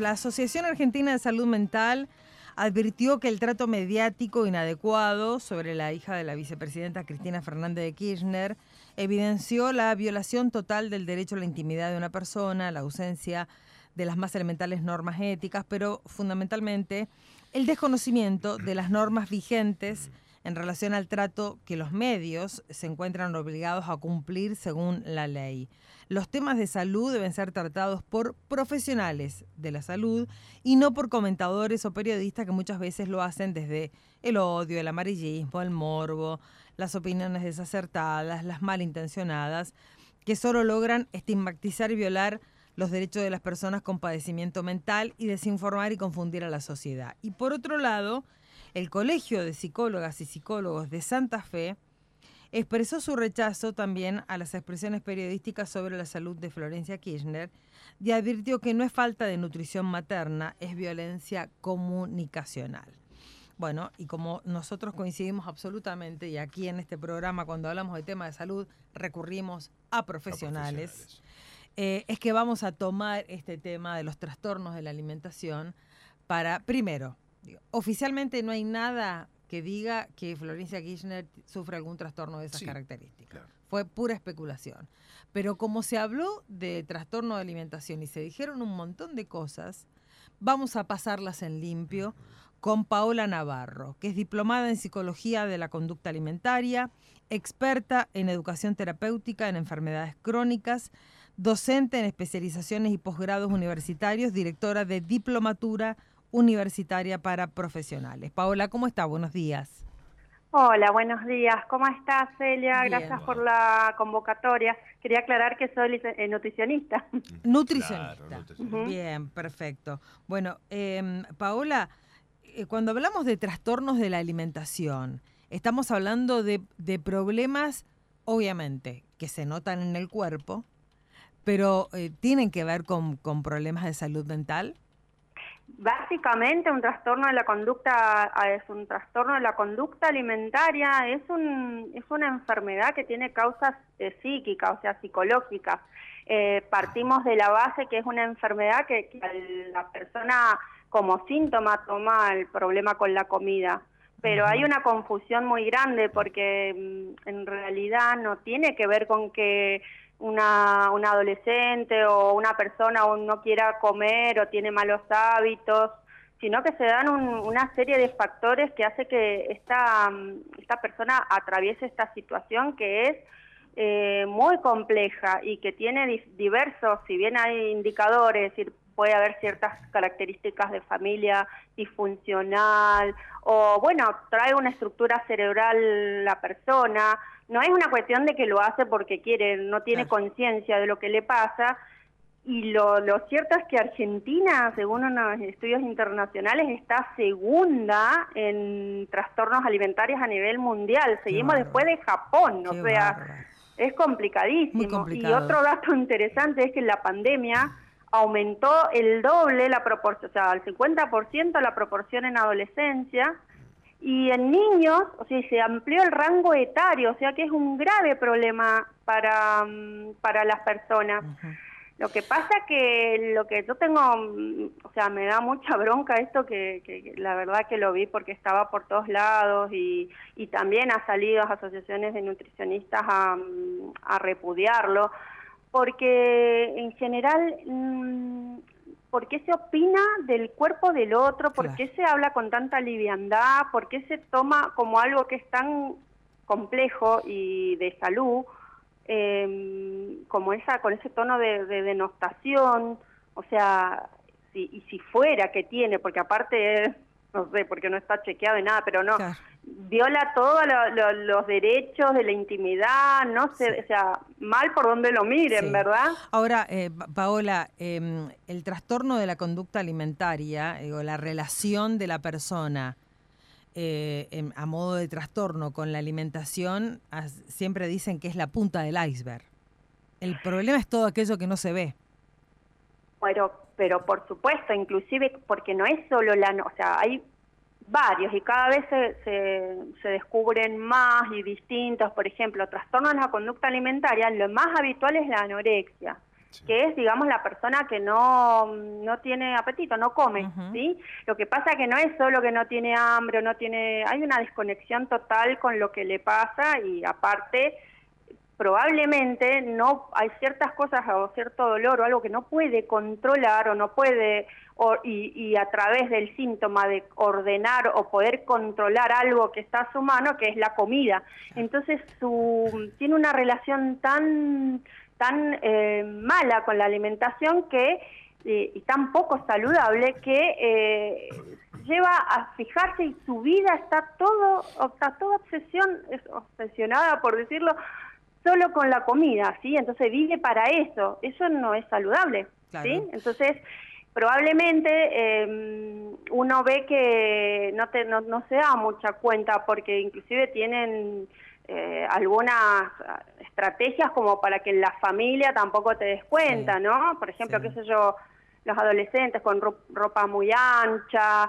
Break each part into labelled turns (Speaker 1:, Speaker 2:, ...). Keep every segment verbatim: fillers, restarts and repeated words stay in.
Speaker 1: La Asociación Argentina de Salud Mental advirtió que el trato mediático inadecuado sobre la hija de la vicepresidenta Cristina Fernández de Kirchner evidenció la violación total del derecho a la intimidad de una persona, la ausencia de las más elementales normas éticas, pero fundamentalmente el desconocimiento de las normas vigentes en relación al trato que los medios se encuentran obligados a cumplir según la ley. Los temas de salud deben ser tratados por profesionales de la salud y no por comentadores o periodistas que muchas veces lo hacen desde el odio, el amarillismo, el morbo, las opiniones desacertadas, las malintencionadas, que solo logran estigmatizar y violar los derechos de las personas con padecimiento mental y desinformar y confundir a la sociedad. Y por otro lado, el Colegio de Psicólogas y Psicólogos de Santa Fe expresó su rechazo también a las expresiones periodísticas sobre la salud de Florencia Kirchner y advirtió que no es falta de nutrición materna, es violencia comunicacional. Bueno, y como nosotros coincidimos absolutamente, y aquí en este programa cuando hablamos de tema de salud recurrimos a profesionales, a profesionales. Eh, es que vamos a tomar este tema de los trastornos de la alimentación para, primero, digo, oficialmente no hay nada que diga que Florencia Kirchner sufre algún trastorno de esas sí, características. Claro. Fue pura especulación. Pero como se habló de trastorno de alimentación y se dijeron un montón de cosas, vamos a pasarlas en limpio con Paola Navarro, que es diplomada en Psicología de la Conducta Alimentaria, experta en Educación Terapéutica en Enfermedades Crónicas, docente en especializaciones y posgrados universitarios, directora de Diplomatura Universitaria para Profesionales. Paola, ¿cómo está? Buenos días.
Speaker 2: Hola, buenos días. ¿Cómo estás, Celia?
Speaker 1: Bien.
Speaker 2: Gracias por la convocatoria. Quería aclarar que soy eh, nutricionista.
Speaker 1: Nutricionista. Claro,
Speaker 2: nutricionista. Uh-huh.
Speaker 1: Bien, perfecto. Bueno, eh, Paola, eh, cuando hablamos de trastornos de la alimentación, estamos hablando de, de problemas, obviamente, que se notan en el cuerpo, pero eh, ¿tienen que ver con, con problemas de salud mental?
Speaker 2: Básicamente un trastorno de la conducta es un trastorno de la conducta alimentaria, es un es una enfermedad que tiene causas eh, psíquicas, o sea, psicológicas. Eh, partimos de la base que es una enfermedad que, que la persona como síntoma toma el problema con la comida. Pero hay una confusión muy grande porque en realidad no tiene que ver con que una, una adolescente o una persona o no quiera comer o tiene malos hábitos, sino que se dan un, una serie de factores que hace que esta, esta persona atraviese esta situación que es eh, muy compleja y que tiene di diversos, si bien hay indicadores, es decir, puede haber ciertas características de familia disfuncional o, bueno, trae una estructura cerebral la persona. No es una cuestión de que lo hace porque quiere, no tiene claro. conciencia de lo que le pasa. Y lo, lo cierto es que Argentina, según unos estudios internacionales, está segunda en trastornos alimentarios a nivel mundial. Seguimos después de Japón, o sea, bárbaro. Es complicadísimo. Y otro dato interesante es que en la pandemia aumentó el doble la proporción, o sea, al cincuenta por ciento la proporción en adolescencia, y en niños, o sea, se amplió el rango etario, o sea que es un grave problema para, para las personas. Uh-huh. Lo que pasa que lo que yo tengo, o sea, me da mucha bronca esto que, que, que la verdad que lo vi porque estaba por todos lados y, y también ha salido a asociaciones de nutricionistas a, a repudiarlo, porque en general, ¿por qué se opina del cuerpo del otro? ¿Por qué se habla con tanta liviandad? ¿Por qué se toma como algo que es tan complejo y de salud, eh, como esa con ese tono de, de denostación? O sea, si, y si fuera que tiene, porque aparte, no sé, porque no está chequeado y nada, pero no... Claro. Viola todos lo, lo, los derechos de la intimidad, no sé, sí. O sea, mal por donde lo miren, sí. ¿Verdad?
Speaker 1: Ahora, eh, Paola, eh, el trastorno de la conducta alimentaria, eh, o la relación de la persona eh, en, a modo de trastorno con la alimentación, as, siempre dicen que es la punta del iceberg. El problema es todo aquello que no se ve.
Speaker 2: Pero, pero por supuesto, inclusive, porque no es solo la... O sea, hay... varios y cada vez se, se, se descubren más y distintos. Por ejemplo, trastornos de la conducta alimentaria, lo más habitual es la anorexia. sí. que es, digamos, la persona que no, no tiene apetito, no come, uh-huh. ¿sí? Lo que pasa que no es solo que no tiene hambre o no tiene... Hay una desconexión total con lo que le pasa y aparte... probablemente no hay ciertas cosas o cierto dolor o algo que no puede controlar o no puede o, y, y a través del síntoma de ordenar o poder controlar algo que está a su mano, que es la comida. Entonces su tiene una relación tan tan eh, mala con la alimentación que eh, y tan poco saludable que eh, lleva a fijarse y su vida está todo está toda obsesión es obsesionada por decirlo solo con la comida, ¿sí? Entonces vive para eso, eso no es saludable, claro. ¿sí? Entonces, probablemente eh, uno ve que no, te, no, no se da mucha cuenta porque inclusive tienen eh, algunas estrategias como para que en la familia tampoco te des cuenta, sí. ¿no? Por ejemplo, sí. qué sé yo, los adolescentes con ropa muy ancha,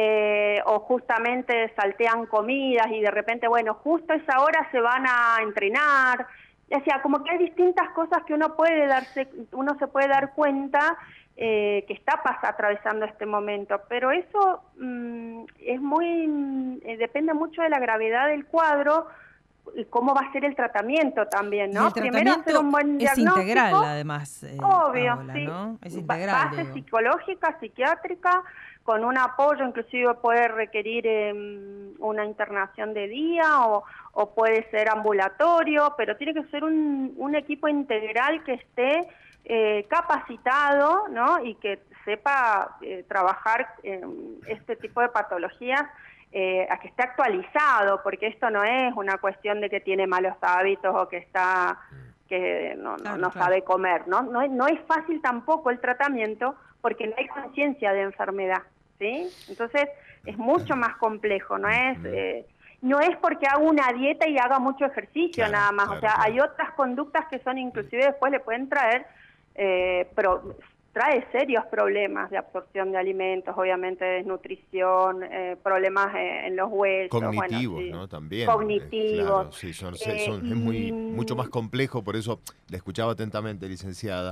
Speaker 2: eh, o justamente saltean comidas y de repente, bueno, justo a esa hora se van a entrenar. O sea, como que hay distintas cosas que uno puede darse, uno se puede dar cuenta eh, que está pas atravesando este momento, pero eso mmm, es muy, eh, depende mucho de la gravedad del cuadro y cómo va a ser el tratamiento también, ¿no?
Speaker 1: Y el tratamiento
Speaker 2: Primero hacer un buen diagnóstico.
Speaker 1: Es integral, además, eh,
Speaker 2: obvio,
Speaker 1: Paola,
Speaker 2: sí.
Speaker 1: ¿no? Es integral.
Speaker 2: Base
Speaker 1: digo.
Speaker 2: psicológica, psiquiátrica, con un apoyo, inclusive puede requerir eh, una internación de día o, o puede ser ambulatorio, pero tiene que ser un, un equipo integral que esté eh, capacitado, ¿no? Y que sepa eh, trabajar en este tipo de patologías. Eh, a que esté actualizado, porque esto no es una cuestión de que tiene malos hábitos o que está que no, claro, no, no claro. sabe comer, ¿no? No, no es fácil tampoco el tratamiento porque no hay conciencia de enfermedad, ¿sí? Entonces es mucho más complejo, no es eh, no es porque haga una dieta y haga mucho ejercicio claro, nada más, claro, o sea, claro. hay otras conductas que son inclusive después le pueden traer eh, pero trae serios problemas de absorción de alimentos, obviamente desnutrición, eh, problemas eh, en los huesos.
Speaker 3: Cognitivos,
Speaker 2: bueno, sí.
Speaker 3: ¿no? También.
Speaker 2: Cognitivos.
Speaker 3: Eh, claro, sí, son, eh, son,
Speaker 2: y...
Speaker 3: es muy, mucho más complejo, por eso la escuchaba atentamente, licenciada.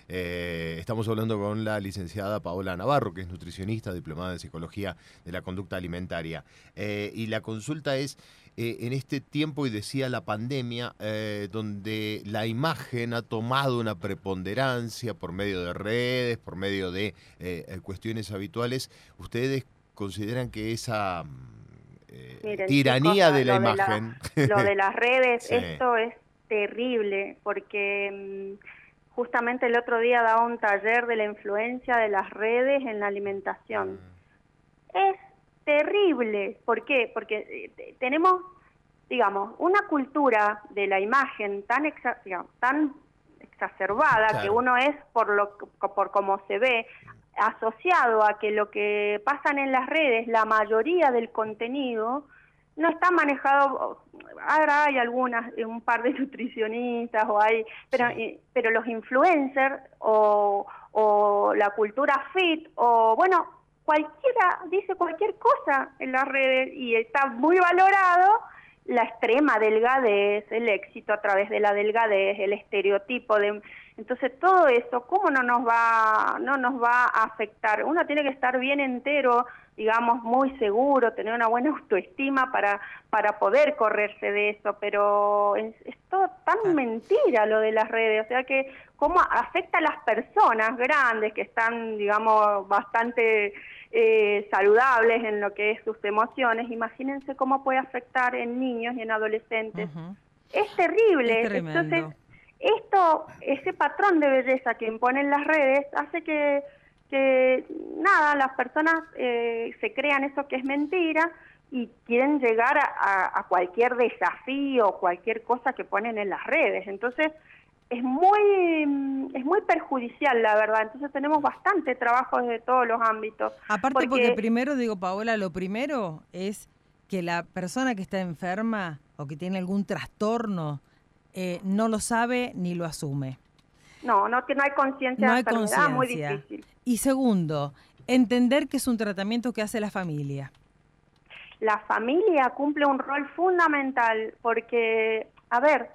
Speaker 3: Eh, estamos hablando con la licenciada Paola Navarro, que es nutricionista, diplomada en Psicología de la Conducta Alimentaria. Eh, y la consulta es, eh, en este tiempo, y decía la pandemia, eh, donde la imagen ha tomado una preponderancia por medio de redes, por medio de eh, cuestiones habituales, ¿ustedes consideran que esa eh, Miren, tiranía chicos, de la imagen...
Speaker 2: De la, lo de las redes, sí. Esto es terrible, porque... Justamente el otro día daba un taller de la influencia de las redes en la alimentación. Mm. Es terrible. ¿Por qué? Porque eh, tenemos, digamos, una cultura de la imagen tan, exa digamos, tan exacerbada, claro. que uno es por lo por cómo se ve, asociado a que lo que pasan en las redes, la mayoría del contenido, no está manejado, ahora hay algunas, un par de nutricionistas, o hay, pero, sí. pero los influencers o, o la cultura fit, o bueno, cualquiera dice cualquier cosa en las redes y está muy valorado la extrema delgadez, el éxito a través de la delgadez, el estereotipo de... Entonces todo eso, ¿cómo no nos va, no nos va a afectar? Uno tiene que estar bien entero, digamos, muy seguro, tener una buena autoestima para, para poder correrse de eso, pero es, es todo tan mentira lo de las redes, o sea que cómo afecta a las personas grandes que están, digamos, bastante eh, saludables en lo que es sus emociones, imagínense cómo puede afectar en niños y en adolescentes. Uh-huh. Es terrible,
Speaker 1: es tremendo.
Speaker 2: Entonces esto, ese patrón de belleza que imponen las redes hace que que nada, las personas eh, se crean eso que es mentira y quieren llegar a, a, a cualquier desafío, cualquier cosa que ponen en las redes. Entonces es muy es muy perjudicial, la verdad. Entonces tenemos bastante trabajo desde todos los ámbitos.
Speaker 1: Aparte porque, porque primero, digo, Paola, lo primero es que la persona que está enferma o que tiene algún trastorno eh, no lo sabe ni lo asume.
Speaker 2: No, no, que no hay conciencia
Speaker 1: no
Speaker 2: de
Speaker 1: hay
Speaker 2: enfermedad, muy difícil.
Speaker 1: Y segundo, entender que es un tratamiento que hace la familia.
Speaker 2: La familia cumple un rol fundamental porque, a ver,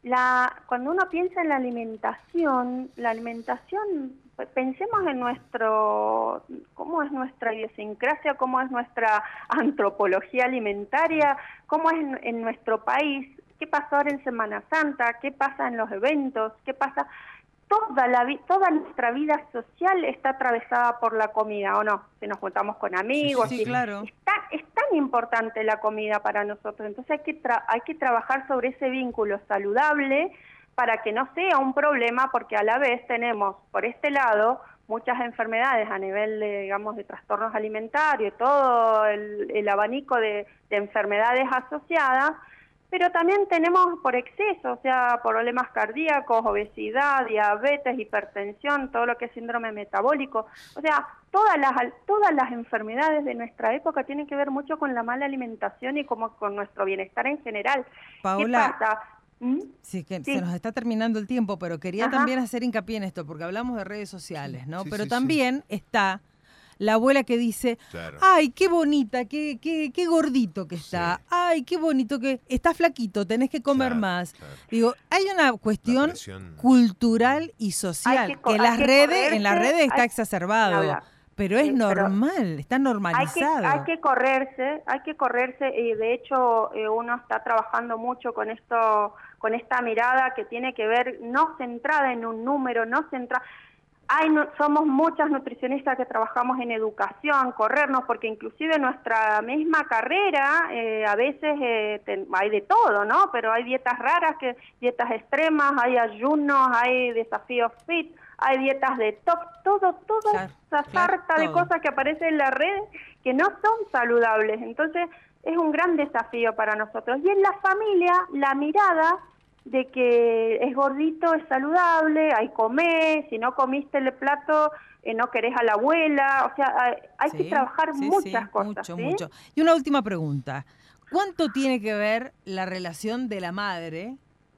Speaker 2: la, cuando uno piensa en la alimentación, la alimentación, pensemos en nuestro, cómo es nuestra idiosincrasia, cómo es nuestra antropología alimentaria, cómo es en, en nuestro país, qué pasó ahora en Semana Santa, qué pasa en los eventos, qué pasa. Toda, la, toda nuestra vida social está atravesada por la comida, ¿o no? Si nos juntamos con amigos.
Speaker 1: Sí, sí, claro.
Speaker 2: Es tan, es tan importante la comida para nosotros. Entonces hay que, tra hay que trabajar sobre ese vínculo saludable para que no sea un problema, porque a la vez tenemos, por este lado, muchas enfermedades a nivel de, digamos, de trastornos alimentarios, todo el, el abanico de, de enfermedades asociadas, pero también tenemos por exceso, o sea, problemas cardíacos, obesidad, diabetes, hipertensión, todo lo que es síndrome metabólico. O sea, todas las todas las enfermedades de nuestra época tienen que ver mucho con la mala alimentación y como con nuestro bienestar en general.
Speaker 1: Paola,
Speaker 2: ¿qué pasa? ¿Mm?
Speaker 1: Sí, que
Speaker 2: Sí.
Speaker 1: se nos está terminando el tiempo, pero quería
Speaker 2: Ajá.
Speaker 1: también hacer hincapié en esto, porque hablamos de redes sociales, ¿no?
Speaker 3: Sí,
Speaker 1: pero
Speaker 3: sí,
Speaker 1: también está la abuela que dice,
Speaker 3: Claro.
Speaker 1: ay, qué bonita, qué, qué, qué gordito que está,
Speaker 3: Sí.
Speaker 1: ay, qué bonito que está flaquito, tenés que comer
Speaker 3: Claro,
Speaker 1: más.
Speaker 3: claro.
Speaker 1: Digo, hay una cuestión
Speaker 3: presión.
Speaker 1: cultural y social,
Speaker 2: Hay que co-
Speaker 1: que,
Speaker 2: hay
Speaker 1: las
Speaker 2: que
Speaker 1: redes, en las
Speaker 2: correrse,
Speaker 1: redes está
Speaker 2: hay-
Speaker 1: exacerbado,
Speaker 2: ni hablar.
Speaker 1: pero es
Speaker 2: Sí, pero
Speaker 1: normal, está
Speaker 2: Hay que,
Speaker 1: normalizado.
Speaker 2: hay que correrse, hay que correrse y de hecho eh, uno está trabajando mucho con esto, con esta mirada que tiene que ver no centrada en un número, no centrada. Hay, no, somos muchas nutricionistas que trabajamos en educación, corrernos, porque inclusive nuestra misma carrera eh, a veces eh, ten, hay de todo, ¿no? Pero hay dietas raras, que dietas extremas, hay ayunos, hay desafíos fit, hay dietas detox, todo, toda
Speaker 1: Claro,
Speaker 2: esa
Speaker 1: claro,
Speaker 2: sarta de
Speaker 1: todo.
Speaker 2: cosas que aparecen en la red que no son saludables. Entonces es un gran desafío para nosotros. Y en la familia, la mirada de que es gordito, es saludable, hay comer, si no comiste el plato, eh, no querés a la abuela, o sea, hay, hay
Speaker 1: Sí,
Speaker 2: que trabajar
Speaker 1: sí,
Speaker 2: muchas
Speaker 1: sí,
Speaker 2: cosas.
Speaker 1: mucho,
Speaker 2: ¿sí?
Speaker 1: mucho. Y una última pregunta. ¿Cuánto tiene que ver la relación de la madre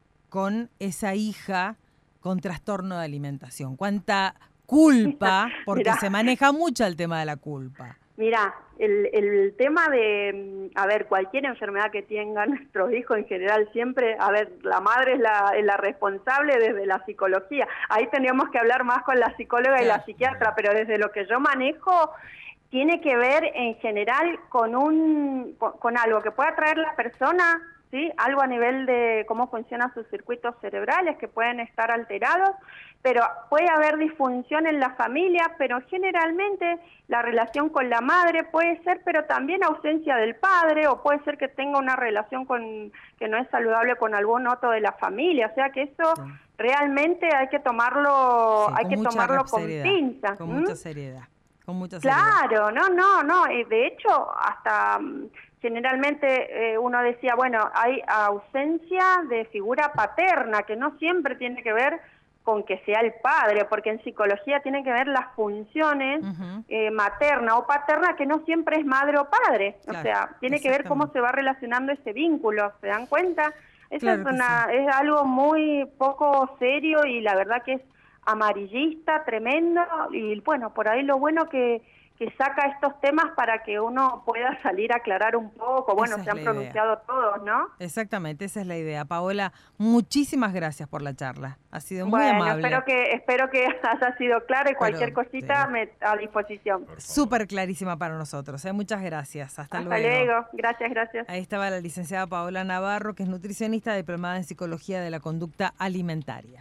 Speaker 1: con esa hija con trastorno de alimentación? ¿Cuánta culpa? Porque
Speaker 2: Mirá.
Speaker 1: se maneja mucho el tema de la culpa.
Speaker 2: Mira, el, el tema de, a ver, cualquier enfermedad que tengan nuestros hijos en general, siempre, a ver, la madre es la, es la responsable desde la psicología. Ahí tendríamos que hablar más con la psicóloga y
Speaker 1: Claro.
Speaker 2: la psiquiatra, pero desde lo que yo manejo, tiene que ver en general con un con, con algo que pueda traer la persona, ¿sí? Algo a nivel de cómo funcionan sus circuitos cerebrales que pueden estar alterados, pero puede haber disfunción en la familia, pero generalmente la relación con la madre puede ser, pero también ausencia del padre, o puede ser que tenga una relación con que no es saludable con algún otro de la familia, o sea que eso
Speaker 1: Sí.
Speaker 2: realmente hay que tomarlo,
Speaker 1: Sí,
Speaker 2: hay
Speaker 1: con
Speaker 2: que
Speaker 1: mucha
Speaker 2: tomarlo con
Speaker 1: seriedad,
Speaker 2: pinzas.
Speaker 1: Con
Speaker 2: ¿m?
Speaker 1: mucha seriedad. Con mucha seriedad.
Speaker 2: Claro, no, no, no. eh, De hecho, hasta mm, generalmente eh, uno decía, bueno, hay ausencia de figura paterna, que no siempre tiene que ver con que sea el padre, porque en psicología tienen que ver las funciones
Speaker 1: Ujú.
Speaker 2: eh, materna o paterna, que no siempre es madre o padre.
Speaker 1: Claro,
Speaker 2: o sea, tiene que ver cómo
Speaker 1: exactamente.
Speaker 2: se va relacionando ese vínculo, ¿se dan cuenta? Eso
Speaker 1: Claro
Speaker 2: es,
Speaker 1: que
Speaker 2: una, es algo muy poco serio y la verdad que es amarillista, tremendo, y bueno, por ahí lo bueno que, que saca estos temas para que uno pueda salir a aclarar un poco. Bueno,
Speaker 1: Esa
Speaker 2: se
Speaker 1: es
Speaker 2: han
Speaker 1: la idea.
Speaker 2: pronunciado todos, ¿no?
Speaker 1: Exactamente, esa es la idea. Paola, muchísimas gracias por la charla. Ha sido muy
Speaker 2: Bueno,
Speaker 1: amable.
Speaker 2: espero que espero que haya sido claro y cualquier
Speaker 1: Pero,
Speaker 2: cosita
Speaker 1: sí.
Speaker 2: me, a disposición.
Speaker 3: Por favor.
Speaker 1: Súper clarísima para nosotros. ¿eh? Muchas gracias. Hasta,
Speaker 2: Hasta luego. Gracias, gracias.
Speaker 1: Ahí estaba la licenciada Paola Navarro, que es nutricionista diplomada en psicología de la conducta alimentaria.